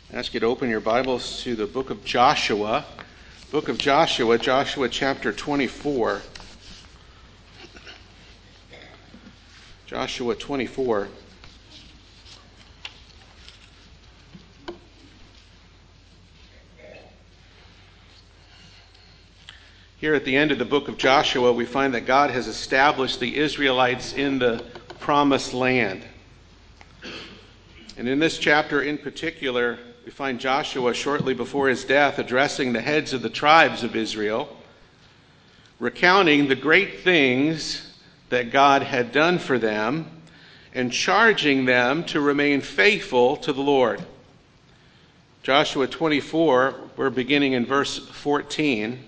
I ask you to open your Bibles to the book of Joshua. Book of Joshua, Joshua chapter 24. Joshua 24. Here at the end of the book of Joshua, we find that God has established the Israelites in the promised land. And in this chapter in particular, we find Joshua shortly before his death addressing the heads of the tribes of Israel, recounting the great things that God had done for them and charging them to remain faithful to the Lord. Joshua 24, we're beginning in verse 14,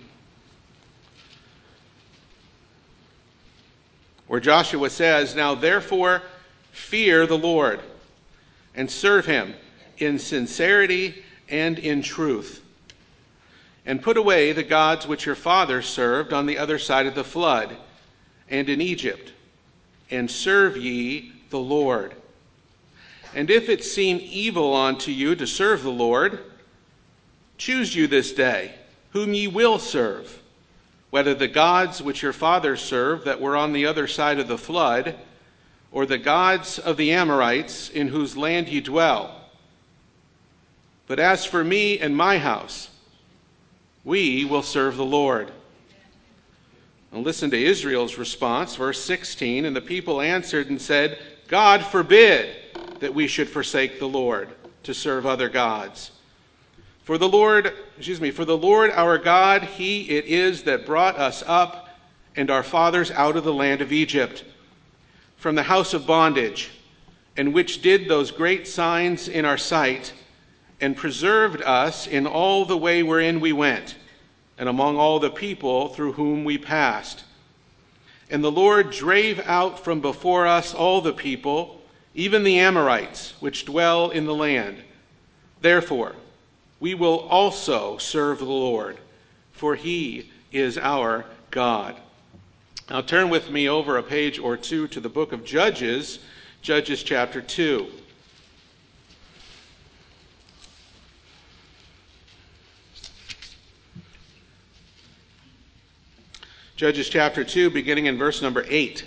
where Joshua says, "Now therefore fear the Lord and serve him in sincerity and in truth. And put away the gods which your fathers served on the other side of the flood and in Egypt, and serve ye the Lord. And if it seem evil unto you to serve the Lord, choose you this day whom ye will serve, whether the gods which your fathers served that were on the other side of the flood, or the gods of the Amorites in whose land ye dwell. But as for me and my house, we will serve the Lord." And listen to Israel's response, verse 16. "And the people answered and said, God forbid that we should forsake the Lord to serve other gods. For the Lord our God, he it is that brought us up and our fathers out of the land of Egypt, from the house of bondage, and which did those great signs in our sight, and preserved us in all the way wherein we went, and among all the people through whom we passed. And the Lord drave out from before us all the people, even the Amorites, which dwell in the land. Therefore, we will also serve the Lord, for he is our God." Now turn with me over a page or two to the book of Judges, Judges chapter 2. Judges chapter 2, beginning in verse number 8,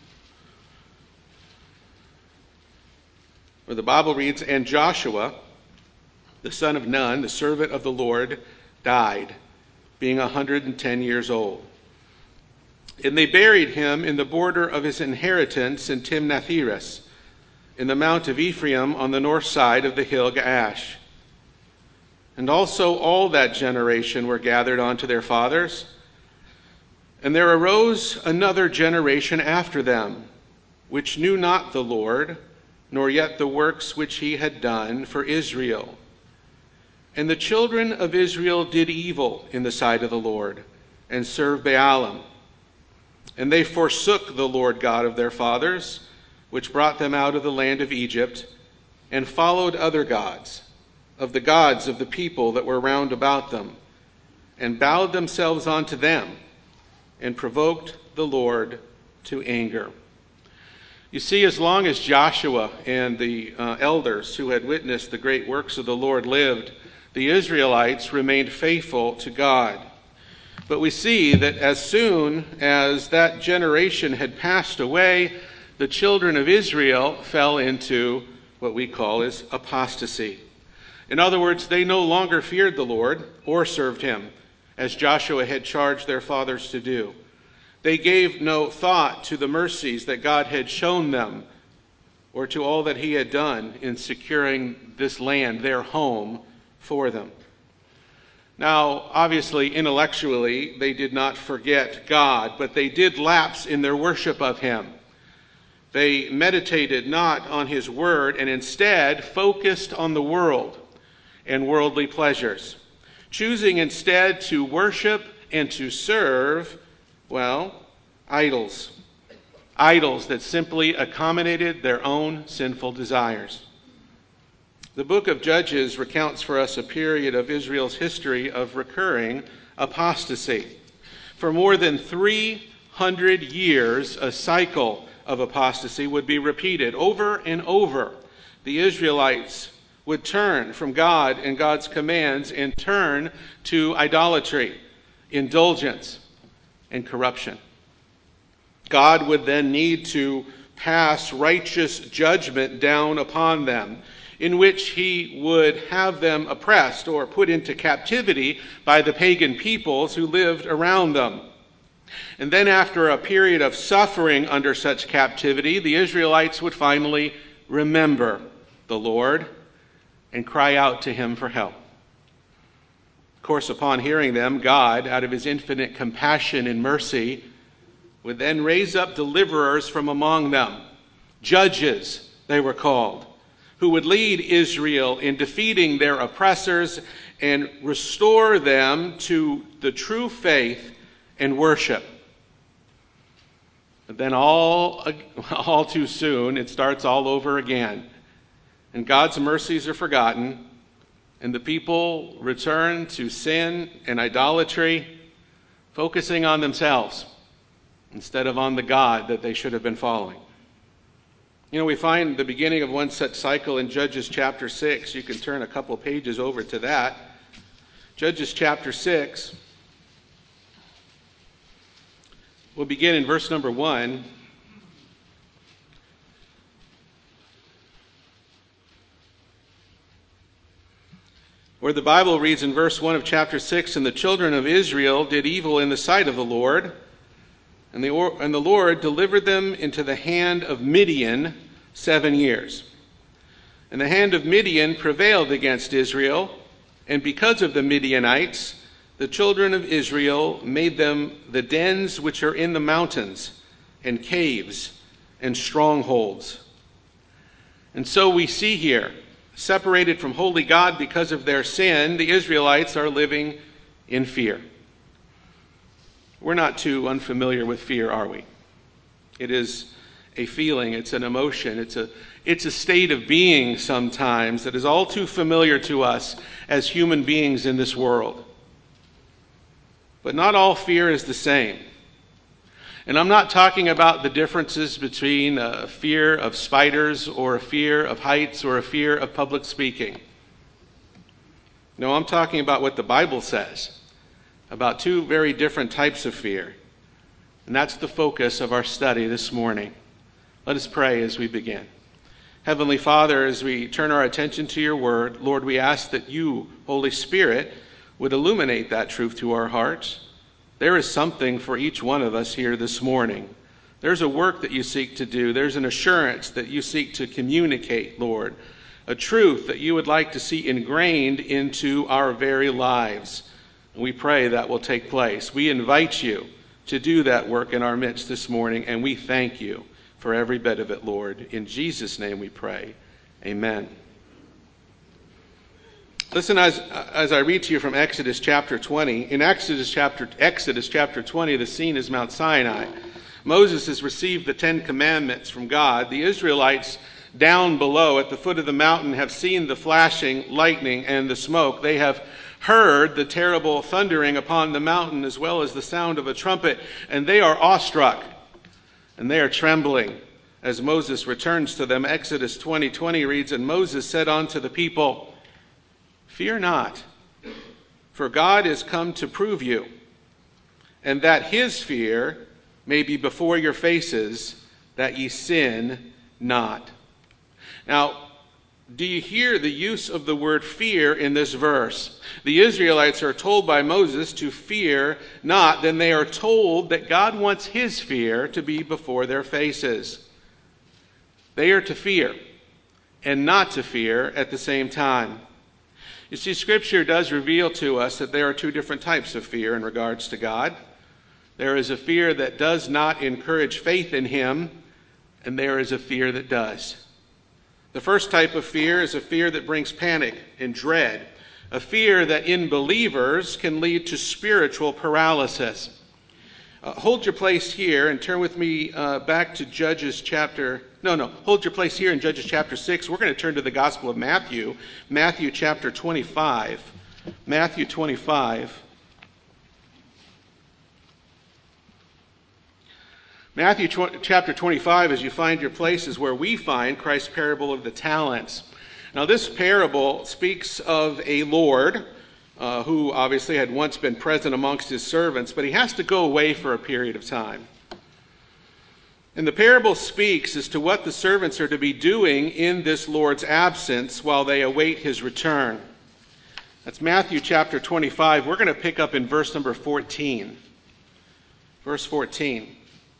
where the Bible reads, "And Joshua, the son of Nun, the servant of the Lord, died, being 110 years old. And they buried him in the border of his inheritance in Timnath-Heres, in the mount of Ephraim on the north side of the hill Gaash. And also all that generation were gathered unto their fathers. And there arose another generation after them, which knew not the Lord, nor yet the works which he had done for Israel. And the children of Israel did evil in the sight of the Lord, and served Baalim. And they forsook the Lord God of their fathers, which brought them out of the land of Egypt, and followed other gods, of the gods of the people that were round about them, and bowed themselves unto them, and provoked the Lord to anger." You see, as long as Joshua and the elders who had witnessed the great works of the Lord lived, the Israelites remained faithful to God. But we see that as soon as that generation had passed away, the children of Israel fell into what we call as apostasy. In other words, they no longer feared the Lord or served him, as Joshua had charged their fathers to do. They gave no thought to the mercies that God had shown them, or to all that he had done in securing this land, their home, for them. Now, obviously, intellectually, they did not forget God, but they did lapse in their worship of him. They meditated not on his word, and instead focused on the world and worldly pleasures, choosing instead to worship and to serve, idols. Idols that simply accommodated their own sinful desires. The book of Judges recounts for us a period of Israel's history of recurring apostasy. For more than 300 years, a cycle of apostasy would be repeated over and over. The Israelites would turn from God and God's commands and turn to idolatry, indulgence, and corruption. God would then need to pass righteous judgment down upon them, in which he would have them oppressed or put into captivity by the pagan peoples who lived around them. And then after a period of suffering under such captivity, the Israelites would finally remember the Lord and cry out to him for help. Of course, upon hearing them, God, out of his infinite compassion and mercy, would then raise up deliverers from among them, judges they were called, who would lead Israel in defeating their oppressors and restore them to the true faith and worship. But then all too soon, it starts all over again. And God's mercies are forgotten, and the people return to sin and idolatry, focusing on themselves instead of on the God that they should have been following. You know, we find the beginning of one such cycle in Judges chapter 6. You can turn a couple pages over to that. Judges chapter 6. We'll begin in verse number 1. Where the Bible reads in verse 1 of chapter 6, "And the children of Israel did evil in the sight of the Lord, and the Lord delivered them into the hand of Midian 7 years. And the hand of Midian prevailed against Israel, and because of the Midianites, the children of Israel made them the dens which are in the mountains, and caves, and strongholds." And so we see here, separated from holy God because of their sin, the Israelites are living in fear. We're not too unfamiliar with fear, are we? It is a feeling, it's an emotion, it's a state of being sometimes that is all too familiar to us as human beings in this world. But not all fear is the same. And I'm not talking about the differences between a fear of spiders or a fear of heights or a fear of public speaking. No, I'm talking about what the Bible says about two very different types of fear. And that's the focus of our study this morning. Let us pray as we begin. Heavenly Father, as we turn our attention to your word, Lord, we ask that you, Holy Spirit, would illuminate that truth to our hearts. There is something for each one of us here this morning. There's a work that you seek to do. There's an assurance that you seek to communicate, Lord. A truth that you would like to see ingrained into our very lives. We pray that will take place. We invite you to do that work in our midst this morning, and we thank you for every bit of it, Lord. In Jesus' name we pray. Amen. Listen as I read to you from Exodus chapter 20. In Exodus chapter 20, the scene is Mount Sinai. Moses has received the 10 Commandments from God. The Israelites down below at the foot of the mountain have seen the flashing lightning and the smoke. They have heard the terrible thundering upon the mountain as well as the sound of a trumpet, and they are awestruck and they are trembling as Moses returns to them. Exodus 20:20 reads, "And Moses said unto the people, Fear not, for God is come to prove you, and that his fear may be before your faces, that ye sin not." Now, do you hear the use of the word fear in this verse? The Israelites are told by Moses to fear not. Then they are told that God wants his fear to be before their faces. They are to fear and not to fear at the same time. You see, Scripture does reveal to us that there are two different types of fear in regards to God. There is a fear that does not encourage faith in him, and there is a fear that does. The first type of fear is a fear that brings panic and dread, a fear that in believers can lead to spiritual paralysis. Hold your place here and turn with me back to hold your place here in Judges chapter 6. We're going to turn to the Gospel of Matthew, Matthew chapter 25. Matthew 25. Matthew chapter 25, as you find your place, is where we find Christ's parable of the talents. Now, this parable speaks of a Lord who obviously had once been present amongst his servants, but he has to go away for a period of time. And the parable speaks as to what the servants are to be doing in this Lord's absence while they await his return. That's Matthew chapter 25. We're going to pick up in verse number 14. Verse 14.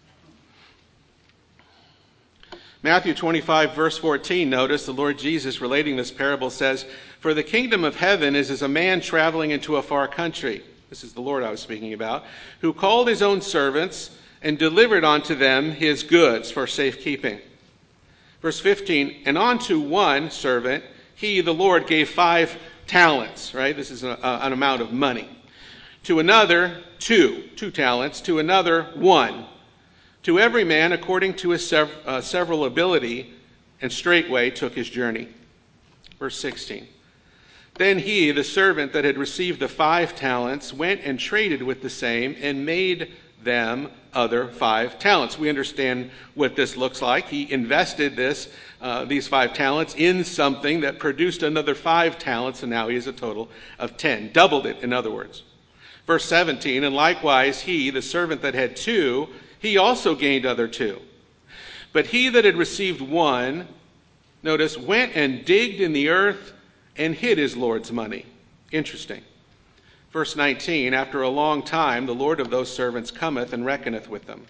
Matthew 25, verse 14, notice the Lord Jesus relating this parable says, "For the kingdom of heaven is as a man traveling into a far country," this is the Lord I was speaking about, "who called his own servants and delivered unto them his goods for safekeeping." Verse 15, "And unto one servant he, the Lord, gave 5 talents," right? This is an amount of money. "To another, 2 talents. To another, 1. To every man according to his several ability, and straightway took his journey." Verse 16, "Then he, the servant that had received the 5 talents, went and traded with the same, and made them other 5 talents." We understand what this looks like. He invested these 5 talents in something that produced another 5 talents, and now he has a total of 10. Doubled it, in other words. Verse 17, "And likewise he, the servant that had 2, he also gained other 2. But he that had received 1," notice, "went and digged in the earth and hid his Lord's money." Interesting. Verse 19, "After a long time the Lord of those servants cometh and reckoneth with them.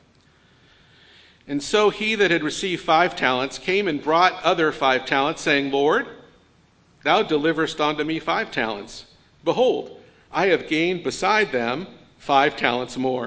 And so he that had received 5 talents came and brought other 5 talents, saying, Lord, thou deliverest unto me 5 talents. Behold, I have gained beside them 5 talents more.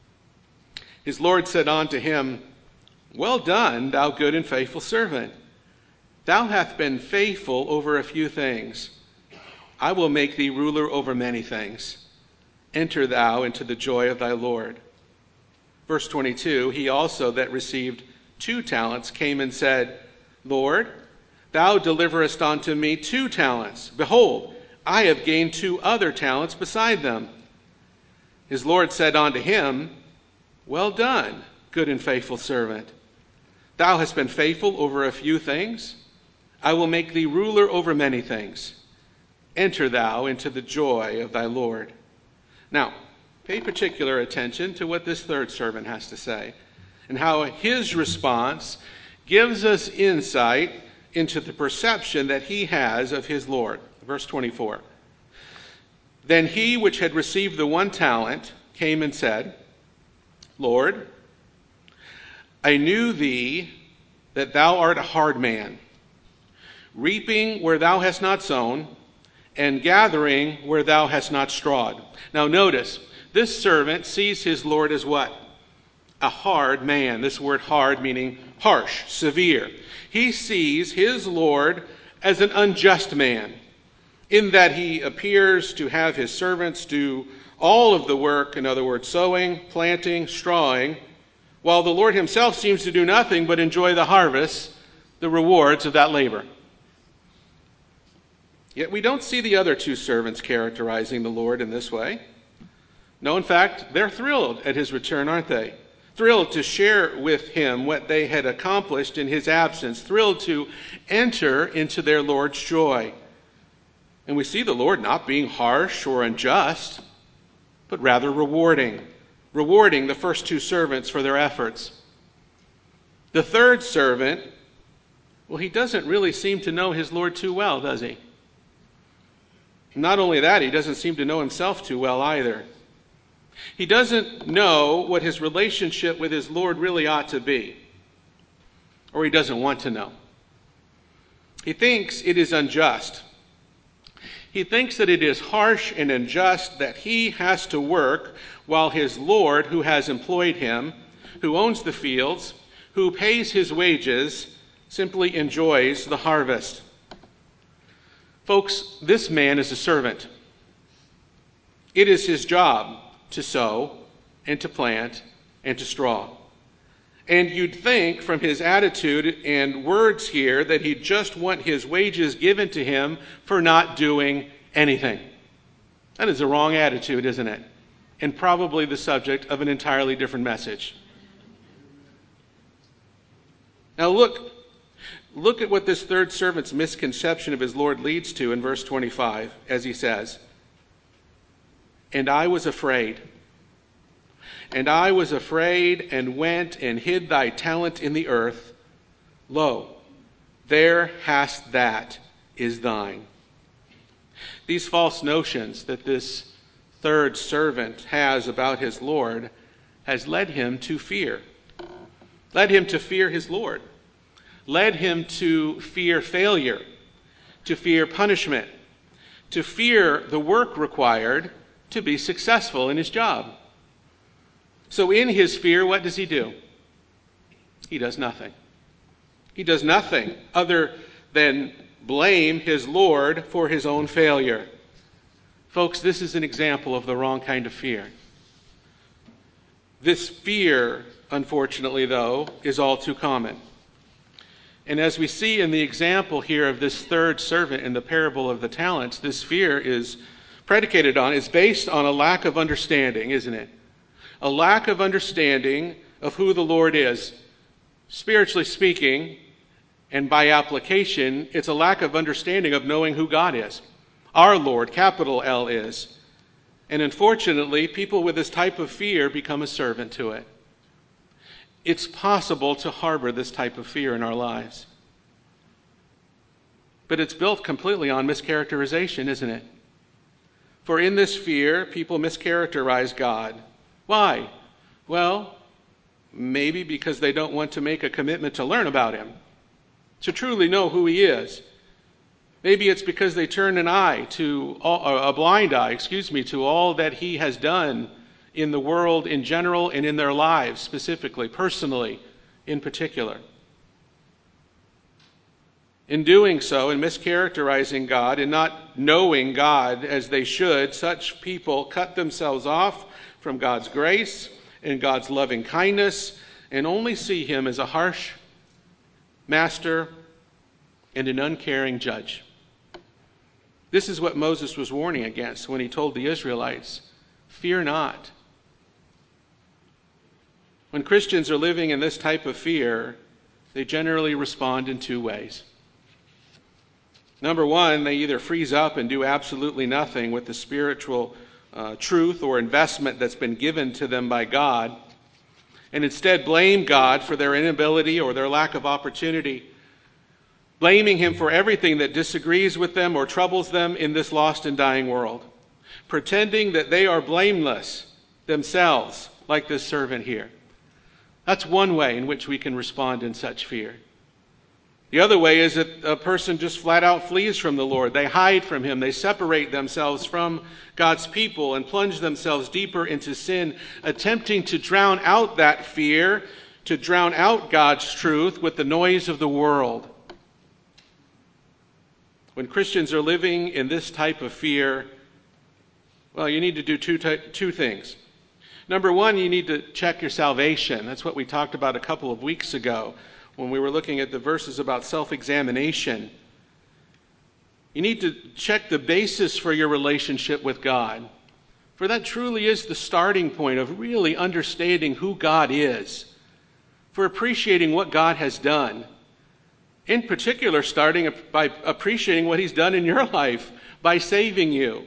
His Lord said unto him, Well done, thou good and faithful servant. Thou hast been faithful over a few things. I will make thee ruler over many things. Enter thou into the joy of thy Lord. Verse 22, he also that received 2 talents came and said, Lord, thou deliverest unto me 2 talents. Behold, I have gained 2 other talents beside them. His Lord said unto him, Well done, good and faithful servant. Thou hast been faithful over a few things. I will make thee ruler over many things. Enter thou into the joy of thy Lord. Now, pay particular attention to what this third servant has to say and how his response gives us insight into the perception that he has of his Lord. Verse 24. Then he which had received the 1 talent came and said, Lord, I knew thee that thou art a hard man, reaping where thou hast not sown, and gathering where thou hast not strawed. Now notice, this servant sees his Lord as what? A hard man. This word hard meaning harsh, severe. He sees his Lord as an unjust man, in that he appears to have his servants do all of the work, in other words, sowing, planting, strawing, while the Lord himself seems to do nothing but enjoy the harvest, the rewards of that labor. Yet we don't see the other 2 servants characterizing the Lord in this way. No, in fact, they're thrilled at his return, aren't they? Thrilled to share with him what they had accomplished in his absence, thrilled to enter into their Lord's joy. And we see the Lord not being harsh or unjust, but rather rewarding the first 2 servants for their efforts. The third servant, well, he doesn't really seem to know his Lord too well, does he? Not only that, he doesn't seem to know himself too well either. He doesn't know what his relationship with his Lord really ought to be, or he doesn't want to know. He thinks it is unjust. He thinks that it is harsh and unjust that he has to work while his Lord, who has employed him, who owns the fields, who pays his wages, simply enjoys the harvest. Folks, this man is a servant. It is his job to sow and to plant and to straw. And you'd think from his attitude and words here that he'd just want his wages given to him for not doing anything. That is a wrong attitude, isn't it? And probably the subject of an entirely different message. Now look look at what this third servant's misconception of his Lord leads to in verse 25, as he says, "And I was afraid. And I was afraid and went and hid thy talent in the earth. Lo, there hast that is thine." These false notions that this third servant has about his Lord has led him to fear. Led him to fear his Lord. Led him to fear failure, to fear punishment, to fear the work required to be successful in his job. So in his fear, what does he do? He does nothing. He does nothing other than blame his Lord for his own failure. Folks, this is an example of the wrong kind of fear. This fear, unfortunately, though, is all too common. And as we see in the example here of this third servant in the parable of the talents, this fear is based on a lack of understanding, isn't it? A lack of understanding of who the Lord is. Spiritually speaking, and by application, it's a lack of understanding of knowing who God is. Our Lord, capital L, is. And unfortunately, people with this type of fear become a servant to it. It's possible to harbor this type of fear in our lives. But it's built completely on mischaracterization, isn't it? For in this fear, people mischaracterize God. Why? Well, maybe because they don't want to make a commitment to learn about him, to truly know who he is. Maybe it's because they turn a blind eye, to all that he has done in the world in general and in their lives specifically, personally in particular. In doing so, in mischaracterizing God and not knowing God as they should, such people cut themselves off from God's grace and God's loving kindness and only see him as a harsh master and an uncaring judge. This is what Moses was warning against when he told the Israelites, "Fear not." When Christians are living in this type of fear, they generally respond in two ways. Number one, they either freeze up and do absolutely nothing with the spiritual truth or investment that's been given to them by God, and instead blame God for their inability or their lack of opportunity, blaming him for everything that disagrees with them or troubles them in this lost and dying world, pretending that they are blameless themselves, like this servant here. That's one way in which we can respond in such fear. The other way is that a person just flat out flees from the Lord. They hide from him. They separate themselves from God's people and plunge themselves deeper into sin, attempting to drown out that fear, to drown out God's truth with the noise of the world. When Christians are living in this type of fear, well, you need to do two things. Number one, you need to check your salvation. That's what we talked about a couple of weeks ago when we were looking at the verses about self-examination. You need to check the basis for your relationship with God. For that truly is the starting point of really understanding who God is, for appreciating what God has done. In particular, starting by appreciating what he's done in your life by saving you.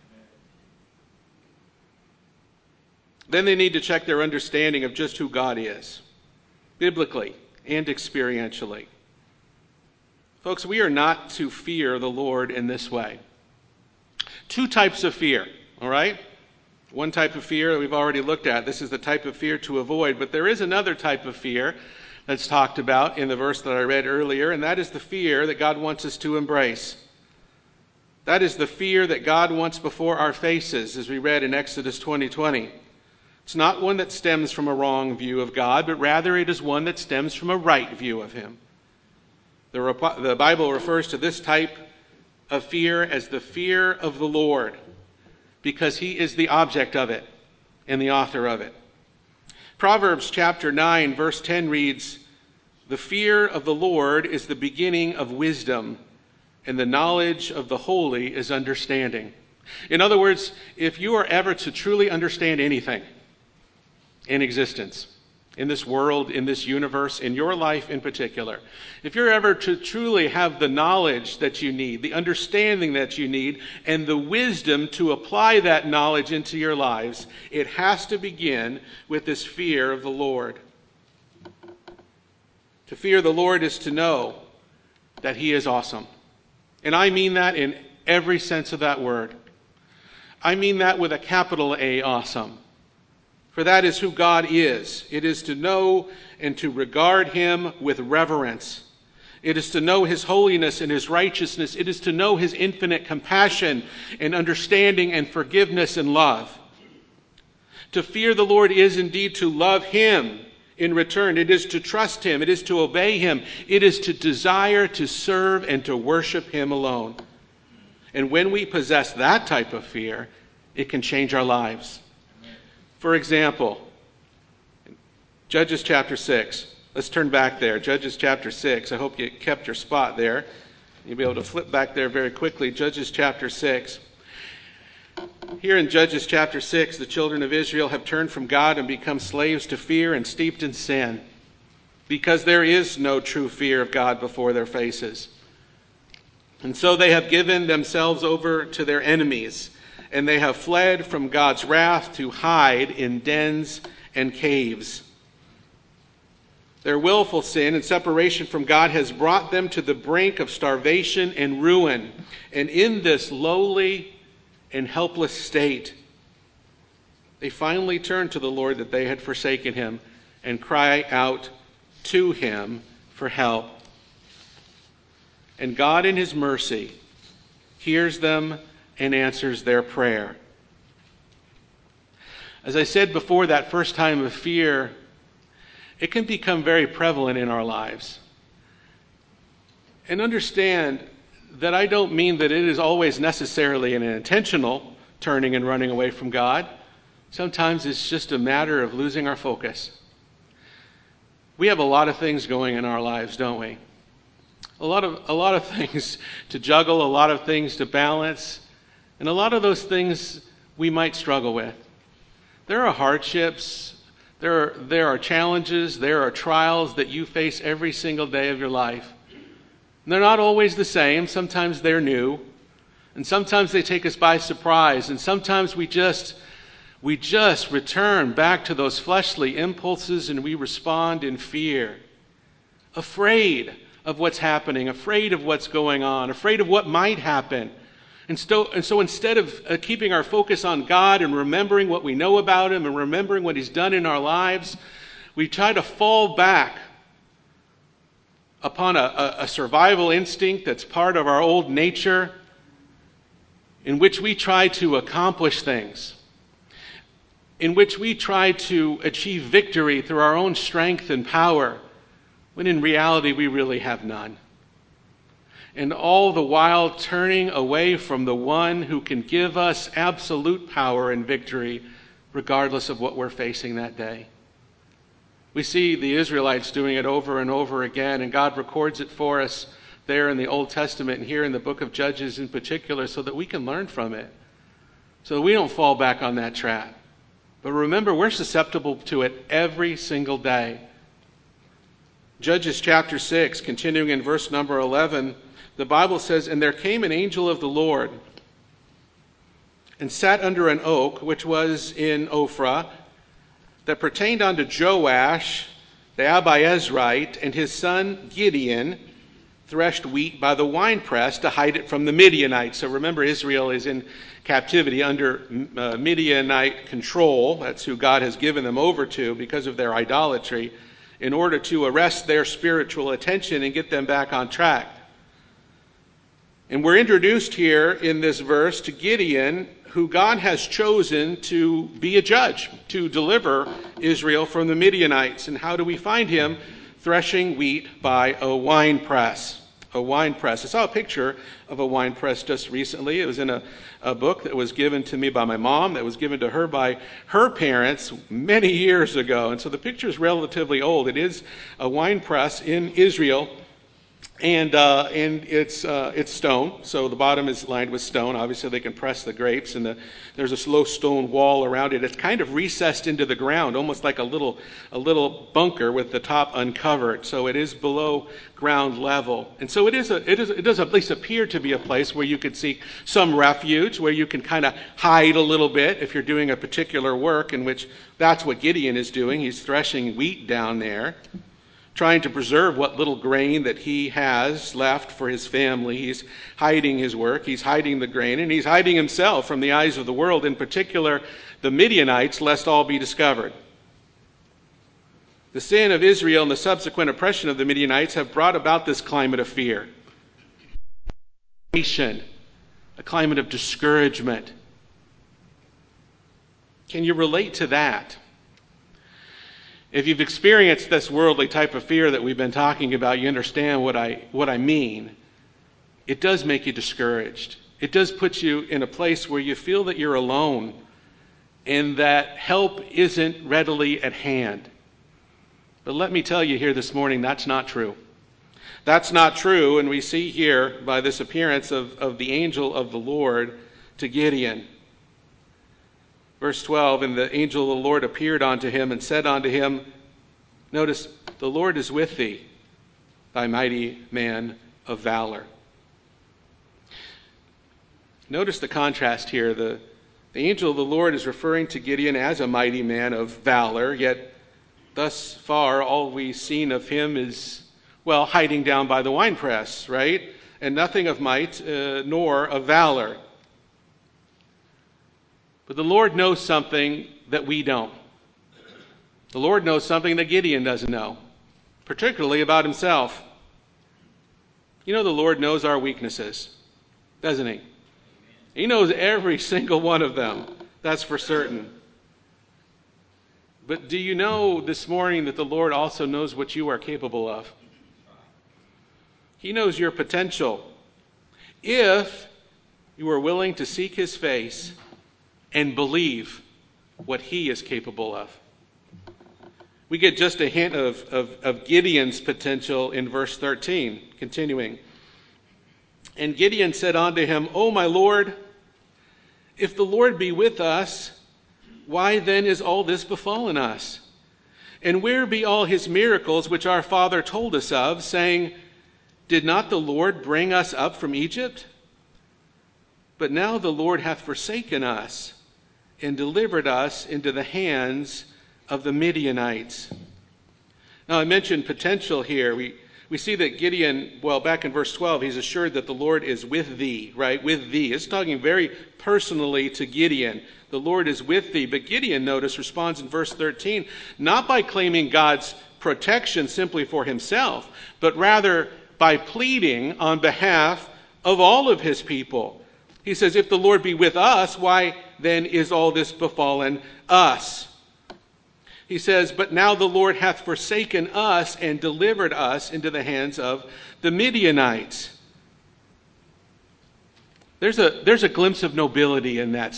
Then they need to check their understanding of just who God is, biblically and experientially. Folks, we are not to fear the Lord in this way. Two types of fear, all right? One type of fear that we've already looked at. This is the type of fear to avoid. But there is another type of fear that's talked about in the verse that I read earlier, and that is the fear that God wants us to embrace. That is the fear that God wants before our faces, as we read in Exodus 20:20. It's not one that stems from a wrong view of God, but rather it is one that stems from a right view of him. The Bible refers to this type of fear as the fear of the Lord, because he is the object of it and the author of it. Proverbs chapter 9, verse 10 reads, "The fear of the Lord is the beginning of wisdom, and the knowledge of the holy is understanding." In other words, if you are ever to truly understand anything in existence, in this world, in this universe, in your life in particular. If you're ever to truly have the knowledge that you need, the understanding that you need, and the wisdom to apply that knowledge into your lives, it has to begin with this fear of the Lord. To fear the Lord is to know that He is awesome. And I mean that in every sense of that word. I mean that with a capital A, awesome. For that is who God is. It is to know and to regard Him with reverence. It is to know His holiness and His righteousness. It is to know His infinite compassion and understanding and forgiveness and love. To fear the Lord is indeed to love Him in return. It is to trust Him. It is to obey Him. It is to desire to serve and to worship Him alone. And when we possess that type of fear, it can change our lives. For example, Judges chapter 6. Let's turn back there. Judges chapter 6. I hope you kept your spot there. You'll be able to flip back there very quickly. Judges chapter 6. Here in Judges chapter 6, the children of Israel have turned from God and become slaves to fear and steeped in sin, because there is no true fear of God before their faces. And so they have given themselves over to their enemies, and they have fled from God's wrath to hide in dens and caves. Their willful sin and separation from God has brought them to the brink of starvation and ruin. And in this lowly and helpless state, they finally turn to the Lord that they had forsaken Him and cry out to Him for help. And God in His mercy hears them and answers their prayer. As I said before, that first time of fear, it can become very prevalent in our lives. And understand that I don't mean that it is always necessarily an intentional turning and running away from God. Sometimes it's just a matter of losing our focus. We have a lot of things going in our lives, don't we? A lot of things to juggle, a lot of things to balance, and a lot of those things we might struggle with. There are hardships, there are challenges, there are trials that you face every single day of your life. And they're not always the same. Sometimes they're new, and sometimes they take us by surprise, and sometimes we just return back to those fleshly impulses and we respond in fear, afraid of what's happening, afraid of what's going on, afraid of what might happen. And so instead of keeping our focus on God and remembering what we know about Him and remembering what He's done in our lives, we try to fall back upon a survival instinct that's part of our old nature, in which we try to accomplish things, in which we try to achieve victory through our own strength and power, when in reality we really have none. And all the while turning away from the one who can give us absolute power and victory regardless of what we're facing that day. We see the Israelites doing it over and over again, and God records it for us there in the Old Testament and here in the book of Judges in particular, so that we can learn from it, so that we don't fall back on that trap. But remember, we're susceptible to it every single day. Judges chapter 6, continuing in verse number 11, the Bible says, "And there came an angel of the Lord and sat under an oak, which was in Ophrah, that pertained unto Joash the Abiezrite, and his son Gideon threshed wheat by the winepress to hide it from the Midianites." So remember, Israel is in captivity under Midianite control. That's who God has given them over to because of their idolatry, in order to arrest their spiritual attention and get them back on track. And we're introduced here in this verse to Gideon, who God has chosen to be a judge, to deliver Israel from the Midianites. And how do we find him? Threshing wheat by a winepress. A winepress. I saw a picture of a winepress just recently. It was in a book that was given to me by my mom, that was given to her by her parents many years ago. And so the picture is relatively old. It is a winepress in Israel. And it's stone, so the bottom is lined with stone. Obviously, they can press the grapes, and there's this low stone wall around it. It's kind of recessed into the ground, almost like a little bunker with the top uncovered. So it is below ground level, and so it does at least appear to be a place where you could seek some refuge, where you can kind of hide a little bit if you're doing a particular work, in which that's what Gideon is doing. He's threshing wheat down there, trying to preserve what little grain that he has left for his family. He's hiding his work, he's hiding the grain, and he's hiding himself from the eyes of the world, in particular the Midianites, lest all be discovered. The sin of Israel and the subsequent oppression of the Midianites have brought about this climate of fear, a climate of discouragement. Can you relate to that? If you've experienced this worldly type of fear that we've been talking about, you understand what I mean. It does make you discouraged. It does put you in a place where you feel that you're alone and that help isn't readily at hand. But let me tell you here this morning, that's not true. That's not true, and we see here by this appearance of the angel of the Lord to Gideon. Verse 12, and the angel of the Lord appeared unto him and said unto him, notice, the Lord is with thee, thy mighty man of valor. Notice the contrast here. The angel of the Lord is referring to Gideon as a mighty man of valor, yet thus far all we've seen of him is, well, hiding down by the winepress, right? And nothing of might nor of valor. But the Lord knows something that we don't. The Lord knows something that Gideon doesn't know, particularly about himself. You know, the Lord knows our weaknesses, doesn't he? He knows every single one of them. That's for certain. But do you know this morning that the Lord also knows what you are capable of? He knows your potential. If you are willing to seek his face and believe what he is capable of. We get just a hint of Gideon's potential in verse 13, continuing. And Gideon said unto him, O my Lord, if the Lord be with us, why then is all this befallen us? And where be all his miracles which our father told us of, saying, did not the Lord bring us up from Egypt? But now the Lord hath forsaken us, and delivered us into the hands of the Midianites. Now I mentioned potential here. We see that Gideon, well, back in verse 12, he's assured that the Lord is with thee, right? With thee. It's talking very personally to Gideon. The Lord is with thee. But Gideon, notice, responds in verse 13, not by claiming God's protection simply for himself, but rather by pleading on behalf of all of his people. He says, if the Lord be with us, why then is all this befallen us? He says, but now the Lord hath forsaken us and delivered us into the hands of the Midianites. There's a glimpse of nobility in that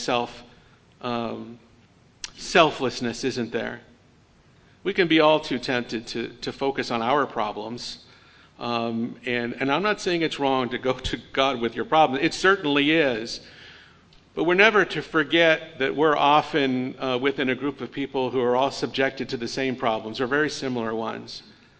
selflessness, isn't there? We can be all too tempted to focus on our problems. And I'm not saying it's wrong to go to God with your problem. It certainly is. But we're never to forget that we're often within a group of people who are all subjected to the same problems, or very similar ones.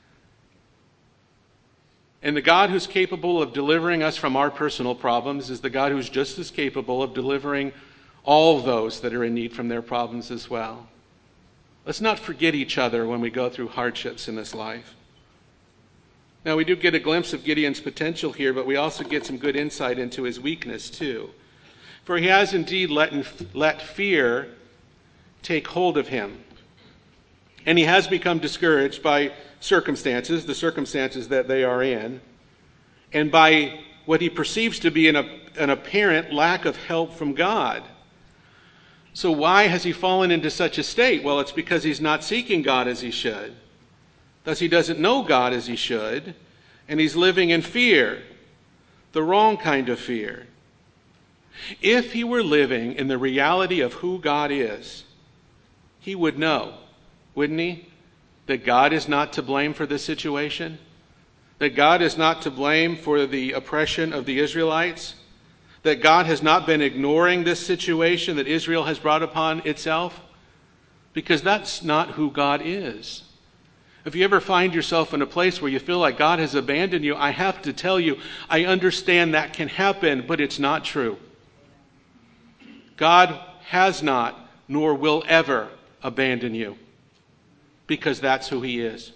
And the God who's capable of delivering us from our personal problems is the God who's just as capable of delivering all those that are in need from their problems as well. Let's not forget each other when we go through hardships in this life. Now, we do get a glimpse of Gideon's potential here, but we also get some good insight into his weakness too. For he has indeed let fear take hold of him. And he has become discouraged by circumstances, the circumstances that they are in, and by what he perceives to be an apparent lack of help from God. So why has he fallen into such a state? Well, it's because he's not seeking God as he should. Thus, he doesn't know God as he should, and he's living in fear, the wrong kind of fear. If he were living in the reality of who God is, he would know, wouldn't he, that God is not to blame for this situation? that God is not to blame for the oppression of the Israelites, that God has not been ignoring this situation that Israel has brought upon itself? Because that's not who God is. If you ever find yourself in a place where you feel like God has abandoned you, I have to tell you, I understand that can happen, but it's not true. God has not, nor will ever abandon you, because that's who he is.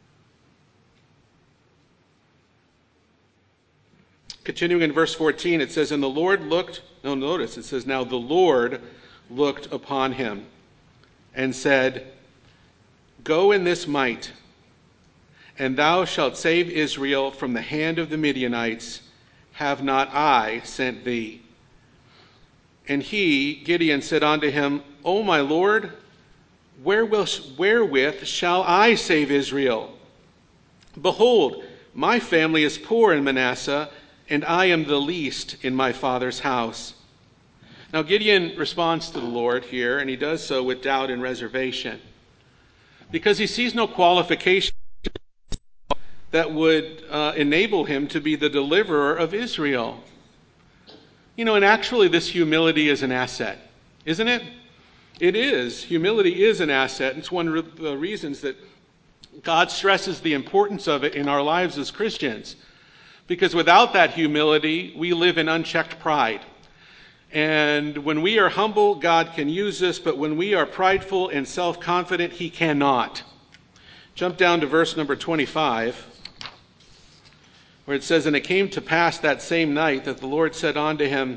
Continuing in verse 14, it says, now the Lord looked upon him and said, go in this might, and thou shalt save Israel from the hand of the Midianites. Have not I sent thee? And he, Gideon, said unto him, O my Lord, wherewith shall I save Israel? Behold, my family is poor in Manasseh, and I am the least in my father's house. Now Gideon responds to the Lord here, and he does so with doubt and reservation, because he sees no qualification that would enable him to be the deliverer of Israel. And actually this humility is an asset, isn't it? It is. Humility is an asset. It's one of the reasons that God stresses the importance of it in our lives as Christians. Because without that humility, we live in unchecked pride. And when we are humble, God can use us, but when we are prideful and self-confident, he cannot. Jump down to verse number 25, where it says, and it came to pass that same night that the Lord said unto him,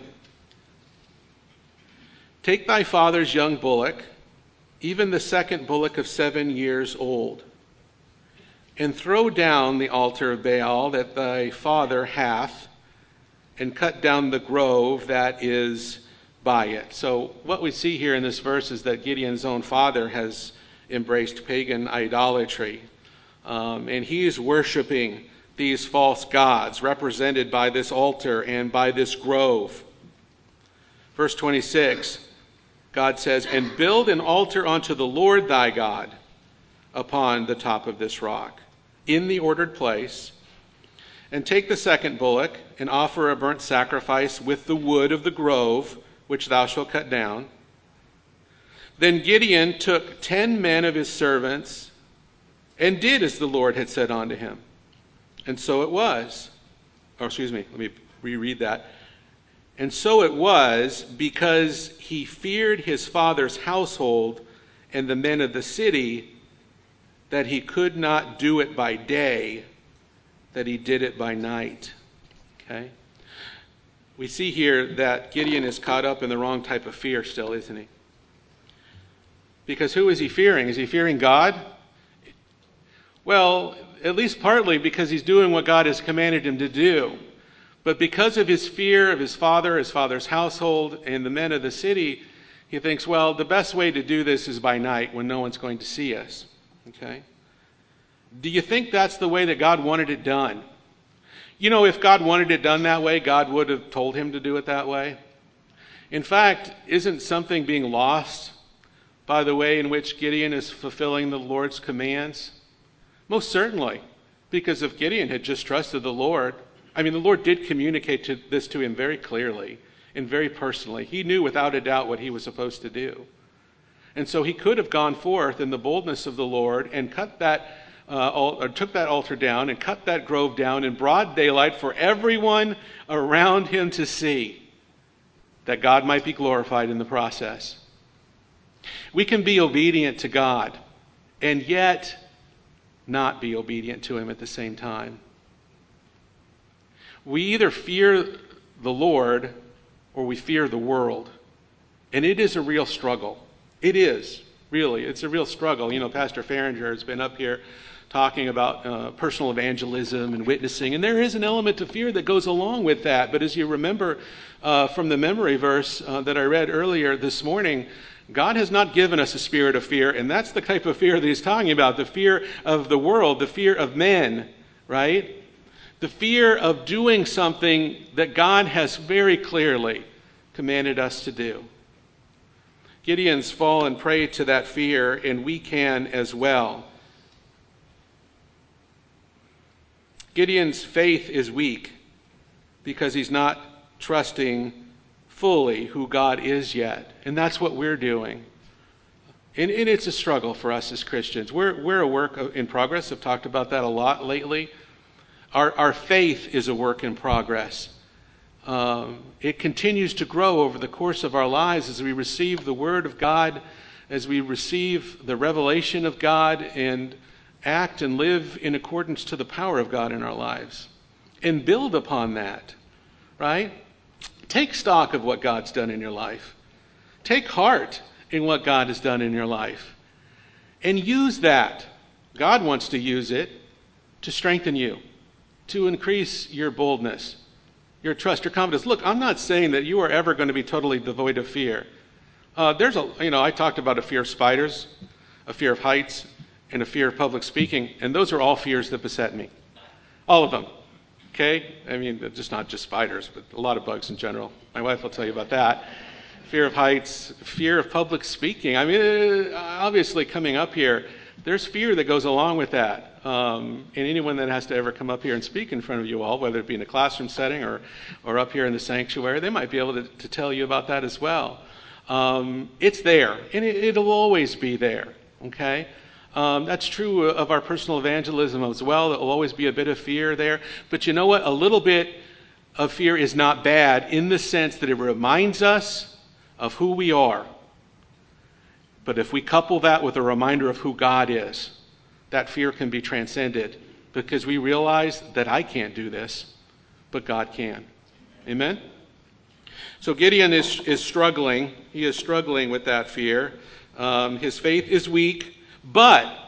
take thy father's young bullock, even the second bullock of 7 years old, and throw down the altar of Baal that thy father hath, and cut down the grove that is by it. So what we see here in this verse is that Gideon's own father has embraced pagan idolatry, and he is worshiping these false gods represented by this altar and by this grove. Verse 26, God says, and build an altar unto the Lord thy God upon the top of this rock, in the ordered place, and take the second bullock, and offer a burnt sacrifice with the wood of the grove, which thou shalt cut down. Then Gideon took 10 men of his servants, and did as the Lord had said unto him. And so it was. Let me reread that. And so it was, because he feared his father's household and the men of the city, that he could not do it by day, that he did it by night. Okay? We see here that Gideon is caught up in the wrong type of fear still, isn't he? Because who is he fearing? Is he fearing God? Well, at least partly because he's doing what God has commanded him to do. But because of his fear of his father's household, and the men of the city, he thinks, well, the best way to do this is by night when no one's going to see us. Okay? Do you think that's the way that God wanted it done? If God wanted it done that way, God would have told him to do it that way. In fact, isn't something being lost by the way in which Gideon is fulfilling the Lord's commands? Most certainly, because if Gideon had just trusted the Lord, the Lord did communicate this to him very clearly and very personally. He knew without a doubt what he was supposed to do. And so he could have gone forth in the boldness of the Lord and took that altar down and cut that grove down in broad daylight for everyone around him to see, that God might be glorified in the process. We can be obedient to God and yet not be obedient to him at the same time. We either fear the Lord or we fear the world. And it is a real struggle. It is, really. It's a real struggle. Pastor Farringer has been up here talking about personal evangelism and witnessing, and there is an element of fear that goes along with that. But as you remember from the memory verse that I read earlier this morning, God has not given us a spirit of fear, and that's the type of fear that he's talking about, the fear of the world, the fear of men, right? The fear of doing something that God has very clearly commanded us to do. Gideon's fallen prey to that fear, and we can as well. Gideon's faith is weak because he's not trusting fully who God is yet. And that's what we're doing. And it's a struggle for us as Christians. We're a work in progress. I've talked about that a lot lately. Our faith is a work in progress. It continues to grow over the course of our lives as we receive the Word of God, as we receive the revelation of God and act and live in accordance to the power of God in our lives. And build upon that, right? Take stock of what God's done in your life. Take heart in what God has done in your life. And use that. God wants to use it to strengthen you, to increase your boldness, your trust, your confidence. Look, I'm not saying that you are ever going to be totally devoid of fear. I talked about a fear of spiders, a fear of heights, and a fear of public speaking, and those are all fears that beset me. All of them. Okay? I mean, just not just spiders, but a lot of bugs in general. My wife will tell you about that. Fear of heights, fear of public speaking. I mean, obviously coming up here, there's fear that goes along with that. And anyone that has to ever come up here and speak in front of you all, whether it be in a classroom setting or up here in the sanctuary, they might be able to tell you about that as well. It's there, and it'll always be there, okay? That's true of our personal evangelism as well. There will always be a bit of fear there. But you know what? A little bit of fear is not bad in the sense that it reminds us of who we are. But if we couple that with a reminder of who God is, that fear can be transcended because we realize that I can't do this, but God can. Amen? So Gideon is struggling. He is struggling with that fear. His faith is weak, but,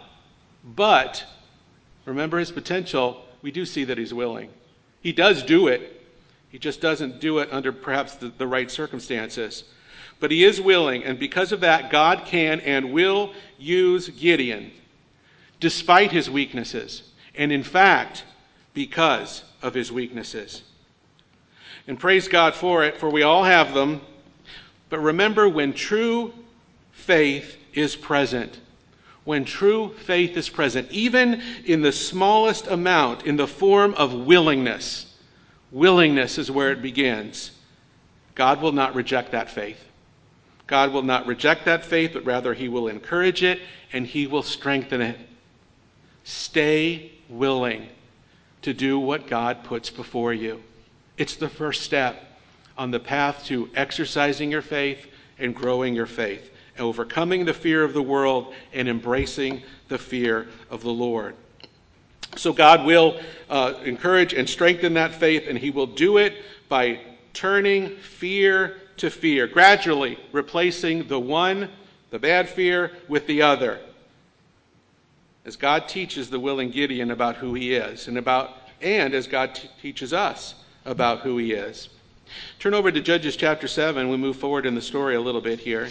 remember his potential, we do see that he's willing. He does do it. He just doesn't do it under perhaps the right circumstances. But he is willing, and because of that, God can and will use Gideon despite his weaknesses, and in fact, because of his weaknesses. And praise God for it, for we all have them. But remember, when true faith is present, when true faith is present, even in the smallest amount, in the form of willingness is where it begins. God will not reject that faith. God will not reject that faith, but rather he will encourage it and he will strengthen it. Stay willing to do what God puts before you. It's the first step on the path to exercising your faith and growing your faith, overcoming the fear of the world and embracing the fear of the Lord. So God will encourage and strengthen that faith, and he will do it by turning fear to fear, gradually replacing the bad fear, with the other. As God teaches the willing Gideon about who he is, and as God teaches us about who he is. Turn over to Judges chapter 7. We move forward in the story a little bit here.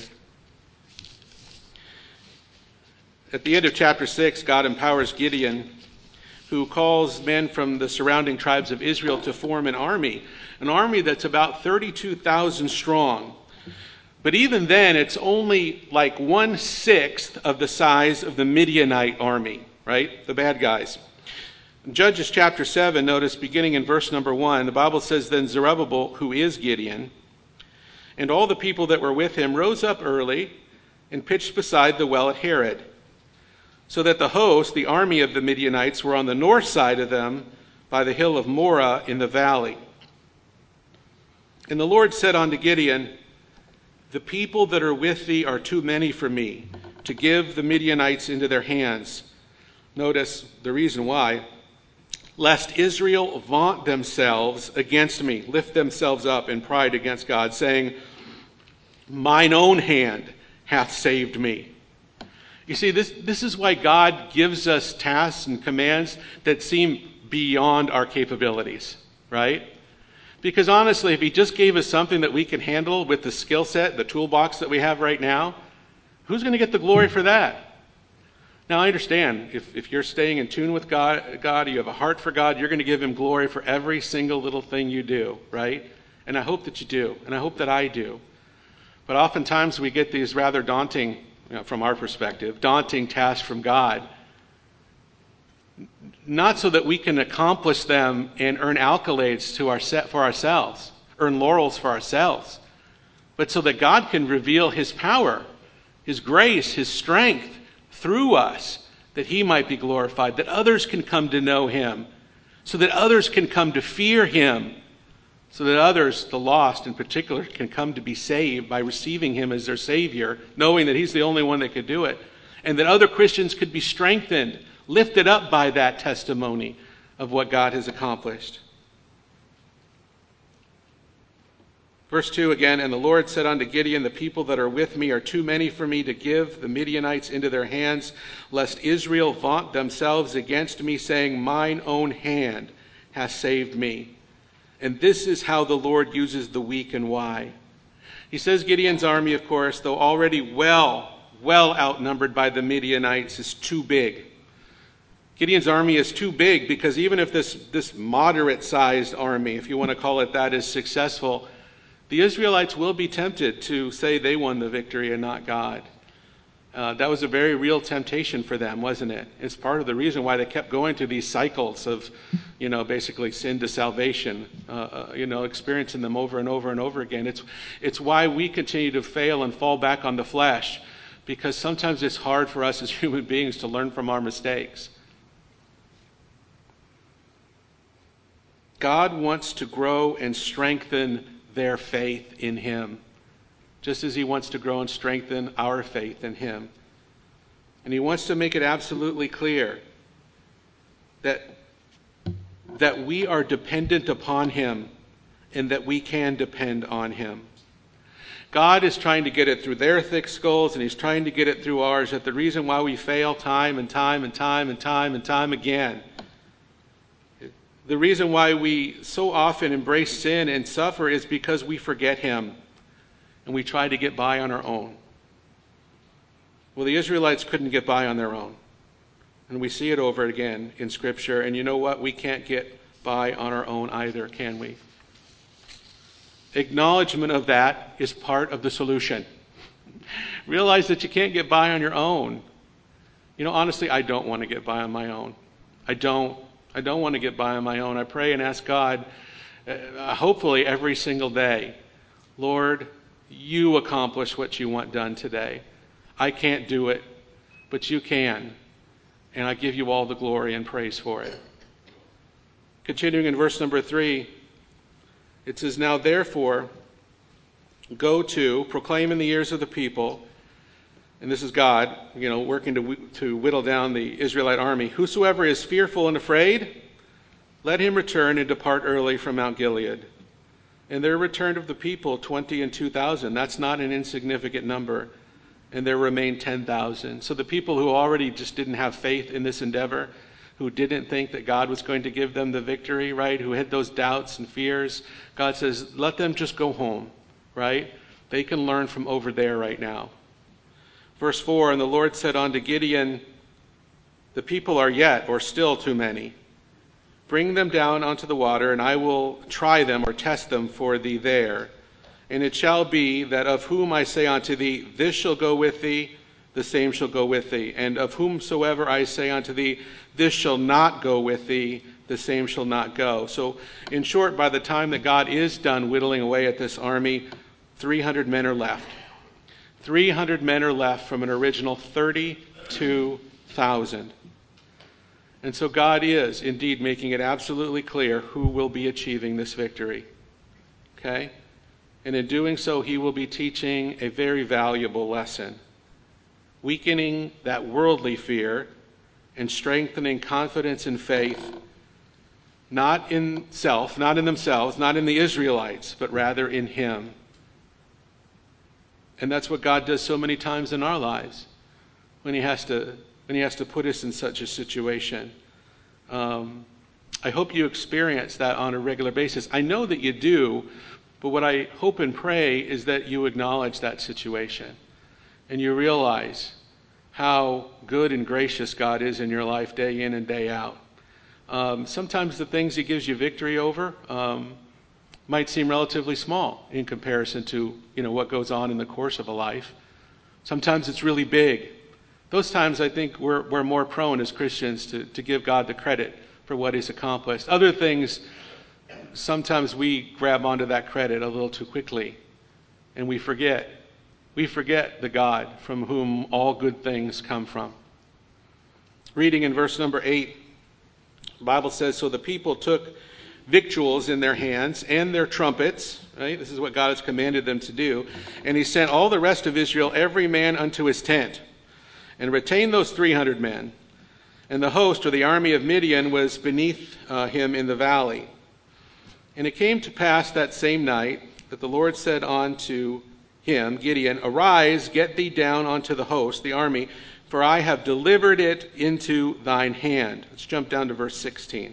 At the end of chapter 6, God empowers Gideon, who calls men from the surrounding tribes of Israel to form an army that's about 32,000 strong. But even then, it's only like 1/6 of the size of the Midianite army, right? The bad guys. In Judges chapter 7, notice beginning in verse number 1, the Bible says, "Then Zerubbabel, who is Gideon, and all the people that were with him rose up early and pitched beside the well at Harod, so that the host, the army of the Midianites, were on the north side of them by the hill of Morah in the valley. And the Lord said unto Gideon, The people that are with thee are too many for me to give the Midianites into their hands." Notice the reason why. "Lest Israel vaunt themselves against me, lift themselves up in pride against God, saying, Mine own hand hath saved me." You see, this is why God gives us tasks and commands that seem beyond our capabilities, right? Because honestly, if he just gave us something that we can handle with the skill set, the toolbox that we have right now, who's going to get the glory for that? Now, I understand, if you're staying in tune with God, you have a heart for God, you're going to give him glory for every single little thing you do, right? And I hope that you do, and I hope that I do. But oftentimes we get these rather daunting, from our perspective, daunting tasks from God. not so that we can accomplish them and earn accolades for ourselves, earn laurels for ourselves, but so that God can reveal his power, his grace, his strength through us, that he might be glorified, that others can come to know him, so that others can come to fear him, so that others, the lost in particular, can come to be saved by receiving him as their Savior, knowing that he's the only one that could do it, and that other Christians could be strengthened, lifted up by that testimony of what God has accomplished. Verse 2 again, and the Lord said unto Gideon, the people that are with me are too many for me to give the Midianites into their hands, lest Israel vaunt themselves against me, saying, mine own hand hath saved me. And this is how the Lord uses the weak and why. He says Gideon's army, of course, though already well outnumbered by the Midianites, is too big. Gideon's army is too big because even if this moderate-sized army, if you want to call it that, is successful, the Israelites will be tempted to say they won the victory and not God. That was a very real temptation for them, wasn't it? It's part of the reason why they kept going through these cycles of, basically sin to salvation, experiencing them over and over and over again. It's why we continue to fail and fall back on the flesh, because sometimes it's hard for us as human beings to learn from our mistakes. God wants to grow and strengthen their faith in him, just as he wants to grow and strengthen our faith in him. And he wants to make it absolutely clear that we are dependent upon him and that we can depend on him. God is trying to get it through their thick skulls, and he's trying to get it through ours, that the reason why we fail time and time and time and time and time again, the reason why we so often embrace sin and suffer, is because we forget him and we try to get by on our own. Well, the Israelites couldn't get by on their own. And we see it over again in Scripture. And you know what? We can't get by on our own either, can we? Acknowledgement of that is part of the solution. Realize that you can't get by on your own. Honestly, I don't want to get by on my own. I don't want to get by on my own. I pray and ask God, hopefully every single day, Lord, you accomplish what you want done today. I can't do it, but you can. And I give you all the glory and praise for it. Continuing in verse number 3, it says, now therefore, go to, proclaim in the ears of the people, and this is God, working to whittle down the Israelite army, whosoever is fearful and afraid, let him return and depart early from Mount Gilead. And there returned of the people 20 and 2,000. That's not an insignificant number. And there remained 10,000. So the people who already just didn't have faith in this endeavor, who didn't think that God was going to give them the victory, right? Who had those doubts and fears, God says, let them just go home, right? They can learn from over there right now. Verse 4, and the Lord said unto Gideon, the people are yet, or still too many. Bring them down onto the water, and I will try them or test them for thee there. And it shall be that of whom I say unto thee, this shall go with thee, the same shall go with thee. And of whomsoever I say unto thee, this shall not go with thee, the same shall not go. So, in short, by the time that God is done whittling away at this army, 300 men are left. 300 men are left from an original 32,000. And so God is indeed making it absolutely clear who will be achieving this victory. Okay? And in doing so, he will be teaching a very valuable lesson, weakening that worldly fear and strengthening confidence and faith, not in self, not in themselves, not in the Israelites, but rather in him. And that's what God does so many times in our lives when he has to put us in such a situation. I hope you experience that on a regular basis. I know that you do, but what I hope and pray is that you acknowledge that situation and you realize how good and gracious God is in your life day in and day out. Sometimes the things he gives you victory over might seem relatively small in comparison to what goes on in the course of a life. Sometimes it's really big. Those times I think we're more prone as Christians to give God the credit for what he's accomplished. Other things, sometimes we grab onto that credit a little too quickly, and we forget. We forget the God from whom all good things come from. Reading in verse number 8, the Bible says, "So the people took victuals in their hands and their trumpets," right? This is what God has commanded them to do. "And he sent all the rest of Israel, every man unto his tent, and retained those 300 men. And the host, or the army of Midian, was beneath him in the valley. And it came to pass that same night that the Lord said unto him, Gideon, Arise, get thee down unto the host, the army, for I have delivered it into thine hand." Let's jump down to verse 16.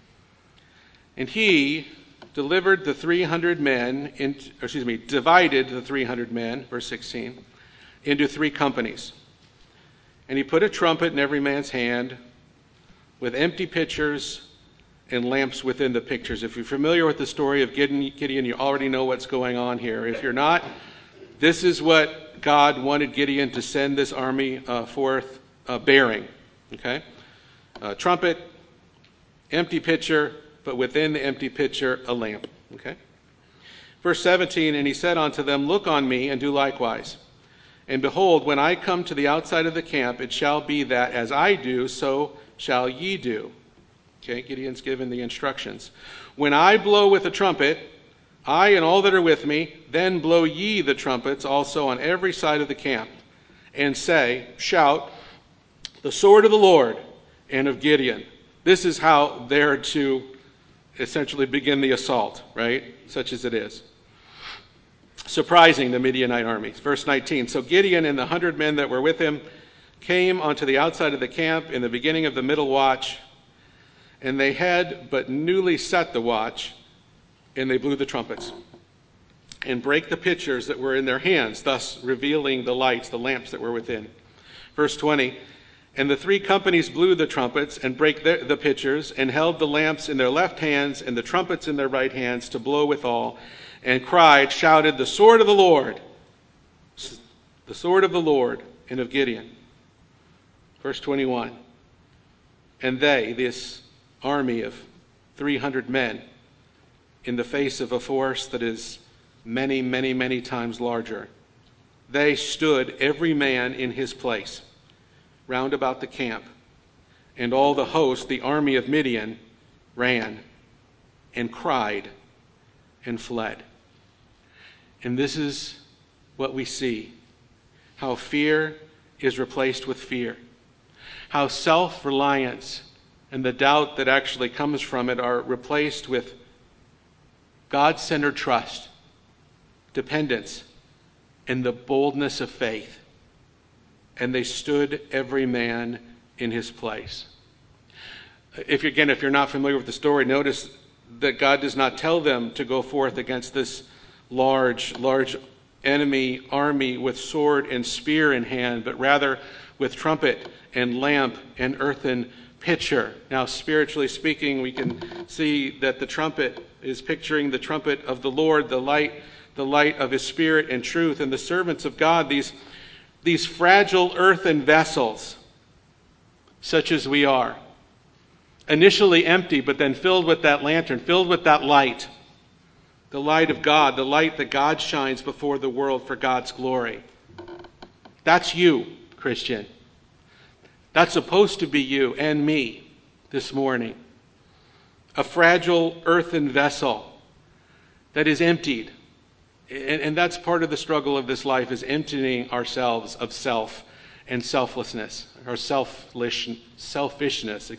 "And he delivered the 300 men, divided the 300 men," verse 16, "into 3 companies. And he put a trumpet in every man's hand, with empty pitchers and lamps within the pitchers." If you're familiar with the story of Gideon, you already know what's going on here. If you're not, this is what God wanted Gideon to send this army forth bearing. Okay? Trumpet, empty pitcher, but within the empty pitcher, a lamp. Okay? Verse 17, "And he said unto them, Look on me, and do likewise. And behold, when I come to the outside of the camp, it shall be that as I do, so shall ye do." Okay, Gideon's given the instructions. "When I blow with the trumpet, I and all that are with me, then blow ye the trumpets also on every side of the camp, and shout, the sword of the Lord and of Gideon." This is how they're to essentially begin the assault, right? Such as it is. Surprising the Midianite armies. Verse 19, "So Gideon and the 100 men that were with him came unto the outside of the camp in the beginning of the middle watch, and they had but newly set the watch, and they blew the trumpets, and brake the pitchers that were in their hands, thus revealing the lights, the lamps that were within." Verse 20, "And the 3 companies blew the trumpets, and brake the pitchers, and held the lamps in their left hands, and the trumpets in their right hands, to blow withal, and shouted, the sword of the Lord, and of Gideon." Verse 21, "And they," this army of 300 men, in the face of a force that is many, many, many times larger, "they stood every man in his place round about the camp, and all the host, the army of Midian, ran and cried and fled." And this is what we see, how fear is replaced with fear, how self-reliance and the doubt that actually comes from it are replaced with God-centered trust, dependence, and the boldness of faith. "And they stood every man in his place." If you're not familiar with the story, notice that God does not tell them to go forth against this large enemy army with sword and spear in hand, but rather with trumpet and lamp and earthen pitcher. Now, spiritually speaking, we can see that the trumpet is picturing the trumpet of the Lord, the light of his Spirit and truth, and the servants of God, these fragile earthen vessels, such as we are, initially empty, but then filled with that lantern, filled with that light, the light of God, the light that God shines before the world for God's glory. That's you, Christian. That's supposed to be you and me this morning. A fragile earthen vessel that is emptied. And that's part of the struggle of this life, is emptying ourselves of self and selflessness, or selfishness,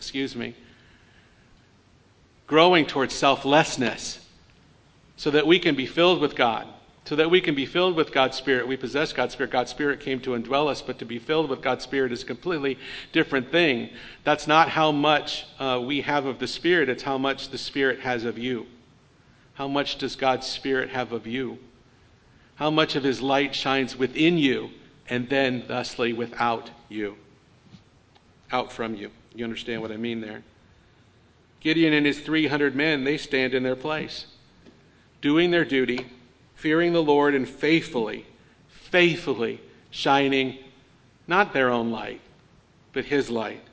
growing towards selflessness, so that we can be filled with God, so that we can be filled with God's Spirit. We possess God's Spirit. God's Spirit came to indwell us, but to be filled with God's Spirit is a completely different thing. That's not how much we have of the Spirit, it's how much the Spirit has of you. How much does God's Spirit have of you? How much of his light shines within you, and then thusly without you, out from you. You understand what I mean there? Gideon and his 300 men, they stand in their place, doing their duty, fearing the Lord, and faithfully shining not their own light, but his light.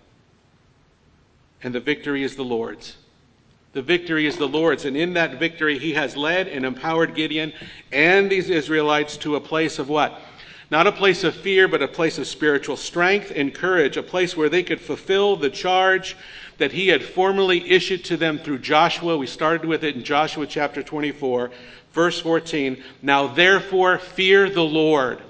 And the victory is the Lord's. The victory is the Lord's, and in that victory he has led and empowered Gideon and these Israelites to a place of what? Not a place of fear, but a place of spiritual strength and courage, a place where they could fulfill the charge that he had formerly issued to them through Joshua. We started with it in Joshua chapter 24, verse 14. Now therefore fear the Lord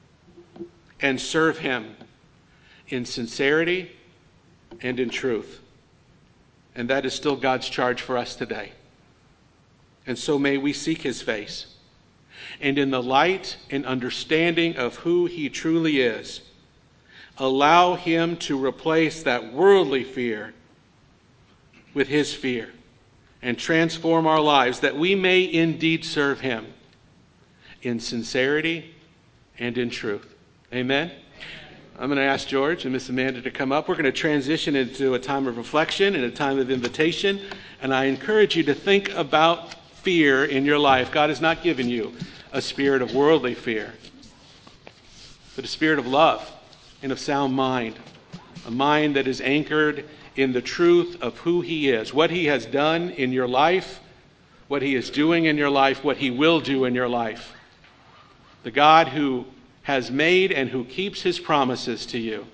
and serve him in sincerity and in truth. And that is still God's charge for us today. And so may we seek his face. And in the light and understanding of who he truly is, allow him to replace that worldly fear with his fear and transform our lives that we may indeed serve him in sincerity and in truth. Amen? I'm going to ask George and Miss Amanda to come up. We're going to transition into a time of reflection and a time of invitation. And I encourage you to think about fear in your life. God has not given you a spirit of worldly fear, but a spirit of love and of sound mind. A mind that is anchored in the truth of who he is, what he has done in your life, what he is doing in your life, what he will do in your life. The God who has made and who keeps his promises to you.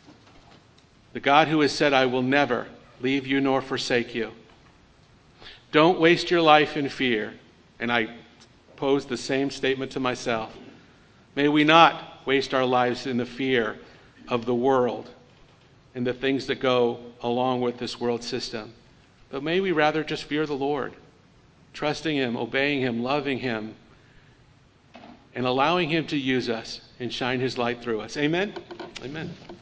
The God who has said, I will never leave you nor forsake you. Don't waste your life in fear. And I pose the same statement to myself. May we not waste our lives in the fear of the world and the things that go along with this world system. But may we rather just fear the Lord, trusting him, obeying him, loving him, and allowing him to use us and shine his light through us. Amen? Amen.